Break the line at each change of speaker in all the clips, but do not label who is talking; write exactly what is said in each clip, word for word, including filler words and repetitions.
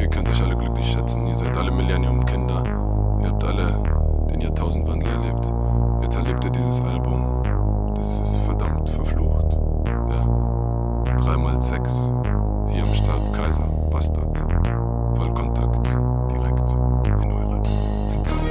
Ihr könnt euch alle glücklich schätzen, ihr seid alle Millennium-Kinder. Ihr habt alle den Jahrtausendwandel erlebt. Jetzt erlebt ihr dieses Album. Das ist verdammt verflucht. Ja. Dreimal Sex. Hier am Start Kaiser, Bastard. Vollkontakt. Direkt in eure Stadt.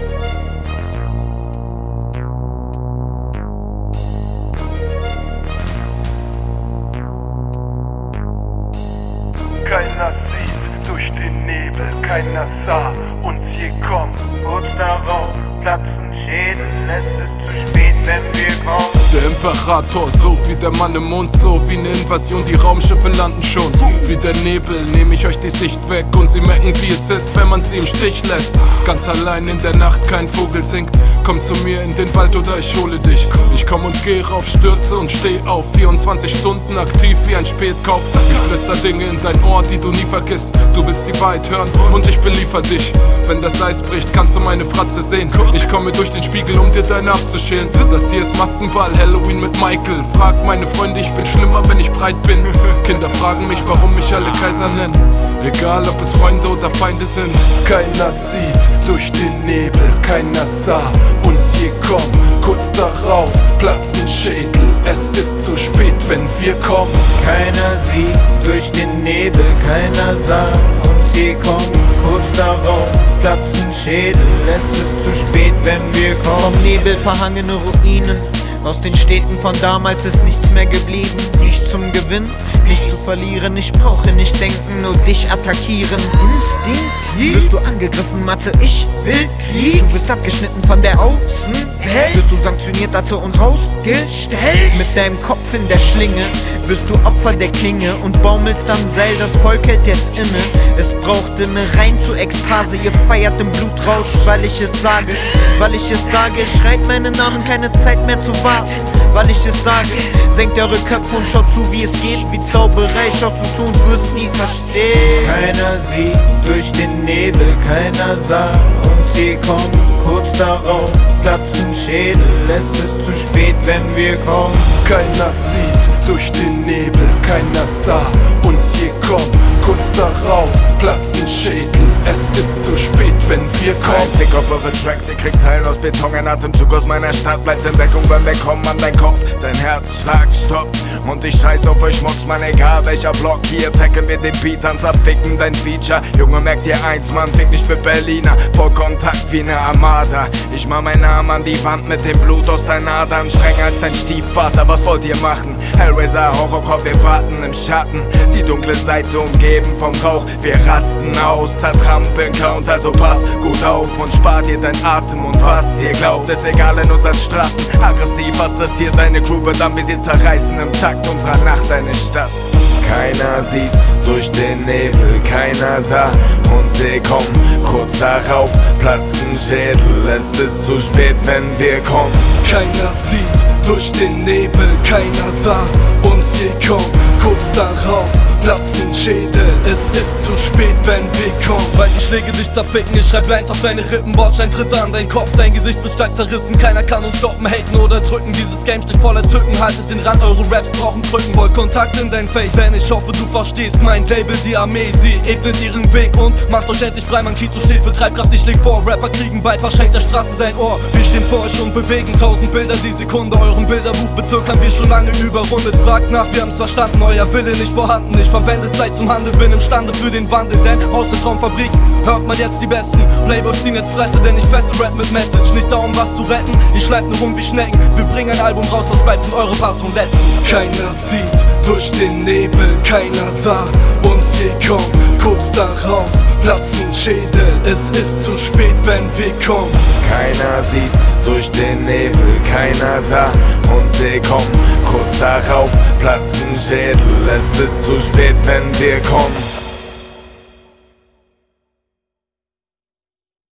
Keiner sieht durch den Nebel, keiner sah uns je kommen. Kurz darauf platzen Schädel, es ist zu spät, wenn wir kommen.
Der Imperator, so wie der Mann im Mond, so wie eine Invasion, die Raumschiffe landen schon. Wie der Nebel nehme ich euch die Sicht weg und sie merken, wie es ist, wenn man sie im Stich lässt. Ganz allein in der Nacht, kein Vogel singt. Komm zu mir in den Wald oder ich hole dich. Ich komm und geh rauf, stürze und steh auf. vierundzwanzig Stunden aktiv wie ein Spätkauf. Ich flüster Dinge in dein Ohr, die du nie vergisst. Du willst die Wahrheit hören und ich beliefer dich. Wenn das Eis bricht, kannst du meine Fratze sehen. Ich komme durch den Spiegel, um dir deine abzuschälen. Das hier ist Maskenball, Halloween mit Michael. Frag meine Freunde, ich bin schlimmer, wenn ich breit bin. Kinder fragen mich, warum mich alle Kaiser nennen. Egal, ob es Freunde oder Feinde sind. Keiner sieht durch den Nebel, keiner sah uns je kommen. Kurz darauf platzen Schädel, es ist zu spät, wenn wir kommen.
Keiner sieht durch den Nebel, keiner sah uns je kommen. Kurz darauf platzen Schädel, es ist zu spät, wenn wir kommen.
Vom Nebel verhangene Ruinen, aus den Städten von damals ist nichts mehr geblieben. Nichts zum Gewinn, nicht zu verlieren. Ich brauche nicht denken, nur dich attackieren. Instinktiv wirst du angegriffen, Matze, ich will Krieg. Du wirst abgeschnitten von der Außenwelt. Wirst du sanktioniert, dazu und rausgestellt. Mit deinem Kopf in der Schlinge wirst du Opfer der Klinge und baumelst am Seil, das Volk hält jetzt inne. Es brauchte ne rein zur Ekstase, ihr feiert im Blutrausch, weil ich es sage. Weil ich es sage, schreibt meinen Namen, keine Zeit mehr zu warten. Weil ich es sage, senkt eure Köpfe und schaut zu, wie es geht. Wie Zauberei schaust du zu und wirst nie verstehen.
Keiner sieht durch den Nebel, keiner sah uns je kommen. Kurz darauf platzen Schädel, es ist zu spät, wenn wir kommen.
Keiner sieht durch den Nebel, keiner sah uns je kommen. Kurz darauf platzen Schädel, es ist zu spät, wenn wir kommen.
Ein Blick auf eure Tracks, ihr kriegt Heilen aus Beton. Ein Atemzug aus meiner Stadt bleibt in Deckung, wenn wir kommen an dein Kopf. Dein Herzschlag stoppt und ich scheiß auf euch Schmucks, man, egal welcher Block. Hier tacken wir den Beat ans Abficken, dein Feature. Junge, merkt ihr eins, man, fick nicht mit Berliner. Vollkontakt wie ne Armada. Ich mach meinen Arm an die Wand mit dem Blut aus deinen Adern. Strenger als dein Stiefvater, was wollt ihr machen? Hellraiser, Horrorcore, wir warten im Schatten. Die dunkle Seite umgeben vom Rauch. Wir rasten aus, zertrampeln Clowns, also passt gut auf und spart ihr dein Atem und was ihr glaubt, ist egal in unseren Straßen. Aggressiv, was dressiert deine Crew, wird dann wir sie zerreißen im Takt unserer Nacht eine Stadt. Keiner sieht durch den Nebel, keiner sah uns je kommen. Kurz darauf platzen Schädel, es ist zu spät, wenn wir kommen.
Keiner sieht durch den Nebel, keiner sah uns je kommen. Kurz darauf platzen Schädel, es ist zu spät, wenn wir kommen.
Weil die Schläge dich zerficken, ich schreib Lines auf deine Rippen. Bordstein tritt an dein Kopf, dein Gesicht wird stark zerrissen. Keiner kann uns stoppen, haten oder drücken. Dieses Game steht voller Tücken, haltet den Rand, eure Raps brauchen Krücken. Vollkontakt in dein Face, denn ich hoffe du verstehst mein Label, die Armee. Sie ebnet ihren Weg und macht euch endlich frei. Man Kizo steht für Treibkraft, ich leg vor. Rapper kriegen bald, verschenkt der Straße sein Ohr. Wir stehen vor euch und bewegen tausend Bilder die Sekunde. Eurem Bilderbuchbezirk haben wir schon lange überrundet. Fragt nach, wir haben's verstanden, euer Wille nicht vorhanden. Ich verwende Zeit zum Handel, bin imstande für den Wandel. Denn aus der Traumfabrik hört man jetzt die Besten Playboys ziehen jetzt Fresse, denn ich feste Rap mit Message. Nicht da um was zu retten, ich schleip nur rum wie Schnecken. Wir bringen ein Album raus, was bleibt sind eure Parts vom letzten.
Keiner sieht durch den Nebel, keiner sah uns je kommen. Kurz darauf platzen Schädel, es ist zu spät, wenn wir kommen.
Keiner sieht durch den Nebel, keiner sah uns je kommen. Kurz darauf platzen Schädel, es ist zu spät, wenn wir kommen.